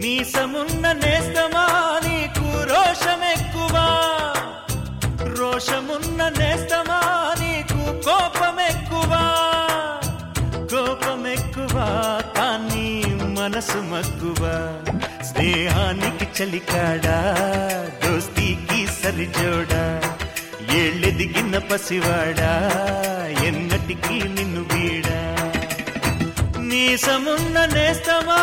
మీసమున్న నేస్తమా నీకు రోషమెక్కువా, రోషమున్న నేస్తమా నీకు కోపమెక్కువా, కోపమెక్కువా కానీ మనసు మక్కువా. స్నేహానికి చలికాడా, దోస్తీకి సరిజోడా, ఏళ్ళెదిగిన పసివాడా ఎన్నటికీ నిన్ను వీడా. మీసమున్న నేస్తమా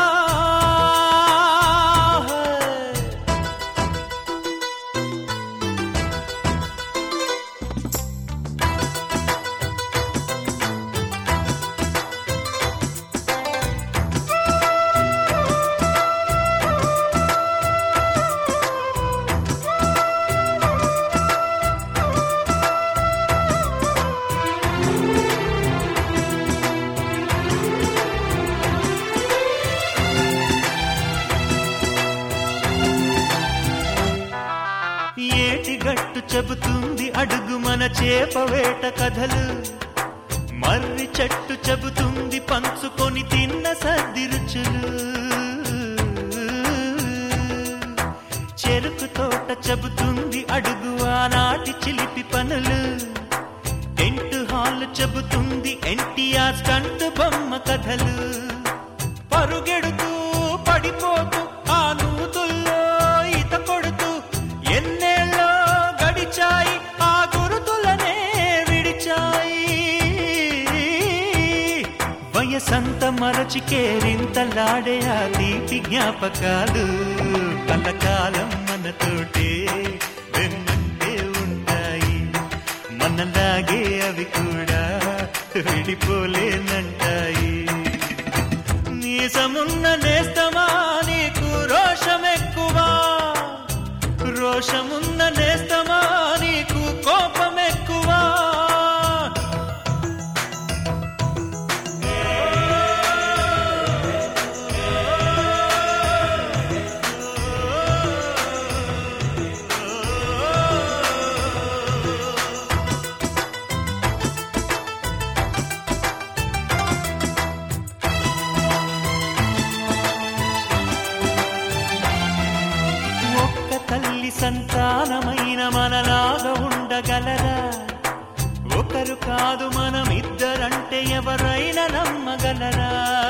ఏటిగట్టు చెబుతుంది అడుగు మన చేపవేట కథలు, మర్రి చెట్టు చెబుతుంది పంచుకొని తిన్న సద్ది రుచులు, చెరుకు తోట చెబుతుంది అడుగు ఆనాటి చిలిపి పనులు, టెంట్ హాల్ చెబుతుంది ఎన్టీఆర్ స్టంట్ బొమ్మ కథలు. పరుగెడుతూ పడిపోతూ ఆ నూతుల్లో ఈత కొడుతూ ఎన్నేళ్ళో గడిచాయి ఆ గురుతులనే విడిచాయి. వయసంత మరచి కేరింతలాడే ఆ తీపి జ్ఞాపకాలు కలకాలం మనతోటే వెన్నంటే ఉంటాయి. మనలాగే అవి కూడా విడిపోలేనంటాయి. మీసమున్న నేస్తమా నీకు రోషమెక్కువా, రోషమున్న నేస్తమా నీకు కోపమెక్కువా. తల్లి సంతానమైన మనలాగా ఉండగలరా, ఒకరు కాదు మనమిద్దరంటే ఎవరైనా నమ్మగలరా.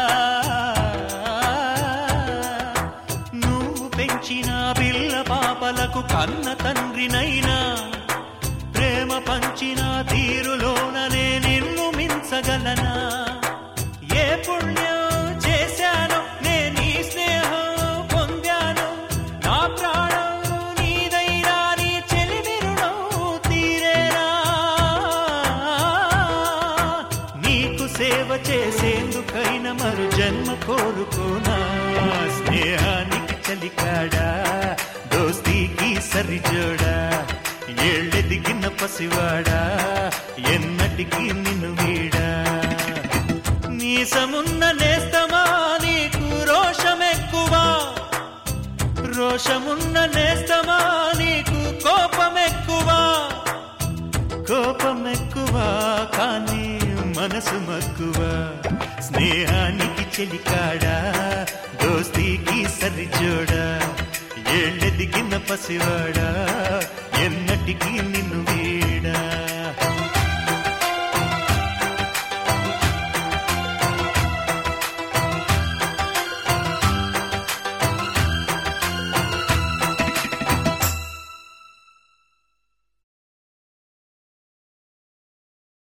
నువ్వు పెంచిన పిల్ల పాపలకు కన్న తండ్రినైనా, ప్రేమ పంచిన తీరులోననే నిన్ను మించగలనా. ఏ పుణ్యం చేశానో నేను ఈ స్నేహం పొందాను, నా ప్రాణం నీదైనా నీ చెలిమి రుణం తీరేనా. నీకు సేవ చేసేందుకైనా మరు జన్మ కోరుకోనా. స్నేహానికి చలికాడా, దోస్తీకి సరిజోడా, ఏళ్ళెదిగిన పసివాడా ఎన్నటికీ నిన్ను వీడా. మీసమున్న నేస్తమా నీకు రోషమెక్కువా, రోషమున్న నేస్తమా నీకు కోపమెక్కువా, కోపమెక్కువా కానీ మనసు మక్కువా. స్నేహానికి చెలికాడా, దోస్తీకి సరిజోడా, ఏళ్ళెదిగిన పసివాడా ఎన్నటికీ నిన్ను